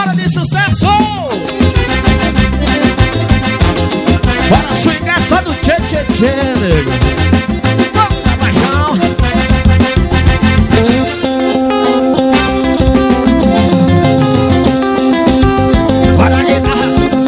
Bora de sucesso! Bora swingar só no tchê tchê tchê, nego. Vamos dar paixão. Bora guitarra.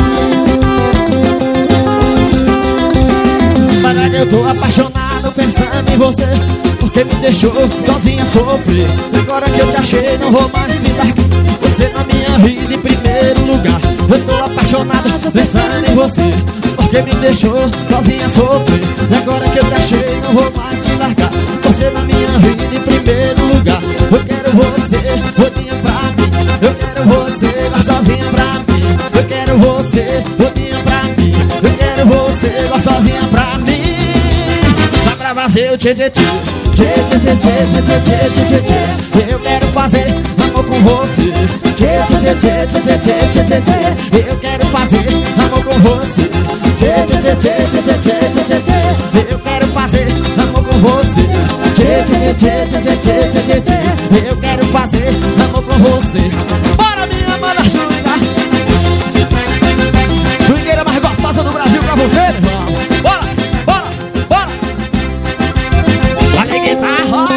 Bora, eu tô apaixonado pensando em você, porque me deixou sozinha sofrer. Agora que eu te achei, não vou mais te largar. Você na minha vida em primeiro lugar. Eu tô apaixonado pensando em você, porque me deixou sozinha sofrer. Agora que eu te achei, não vou mais te largar. Você na minha vida em primeiro lugar. Eu quero você, rodinha pra mim. Eu quero você, lá sozinha pra mim. Eu quero você, rodinha pra mim. Eu quero você, lá sozinha pra mim. Dá pra fazer o tchê tchê tchê. Tchê tchê tchê tchê tchê tchê tchê tchê. Eu quero fazer amor com você. Tchê tchê tchê tchê tchê tchê tchê tchê tchê. Eu quero fazer amor com você. Tchê tchê tchê tchê tchê tchê tchê tchê. Eu quero fazer amor com você. Tchê tchê tchê tchê tchê tchê tchê tchê. Eu quero fazer amor com você. Bora, minha mana swinga. Swingueira mais gostosa do Brasil pra você, irmão. Bora, bora, bora. Olha a guitarra.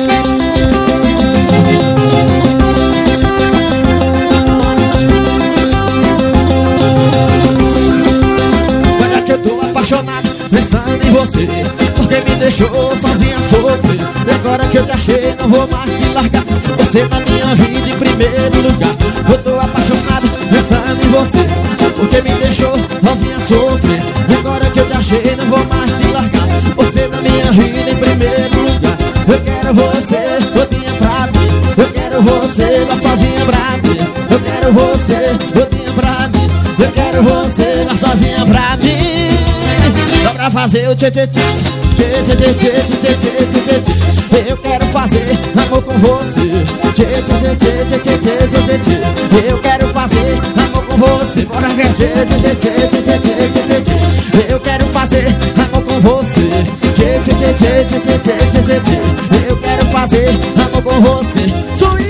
Olha que eu tô apaixonado pensando em você, porque me deixou sozinha sofrer. E agora que eu te achei, não vou mais te largar. Você na minha vida em primeiro lugar. Eu tô apaixonado pensando em você, porque me deixou sozinha sofrer. E agora que eu te achei, não vou mais te largar. Você na minha vida em primeiro lugar. Eu quero você, rodinha pra mim. Eu quero você, lá sozinha pra mim. Eu quero você, rodinha pra mim. Eu quero você, lá sozinha pra mim. Dá pra fazer o tchê tchê tchê. Tchê tchê tchê tchê tchê tchê tchê tchê. Eu quero fazer amor com você. Tchê tchê tchê tchê tchê tchê tchê tchê. Eu quero fazer amor com você. Bora ver. Tchê tchê tchê tchê tchê tchê tchê tchê. Eu quero fazer amor com você. Tchê tchê tchê tchê tchê tchê tchê tchê. Eu quero fazer amor com você.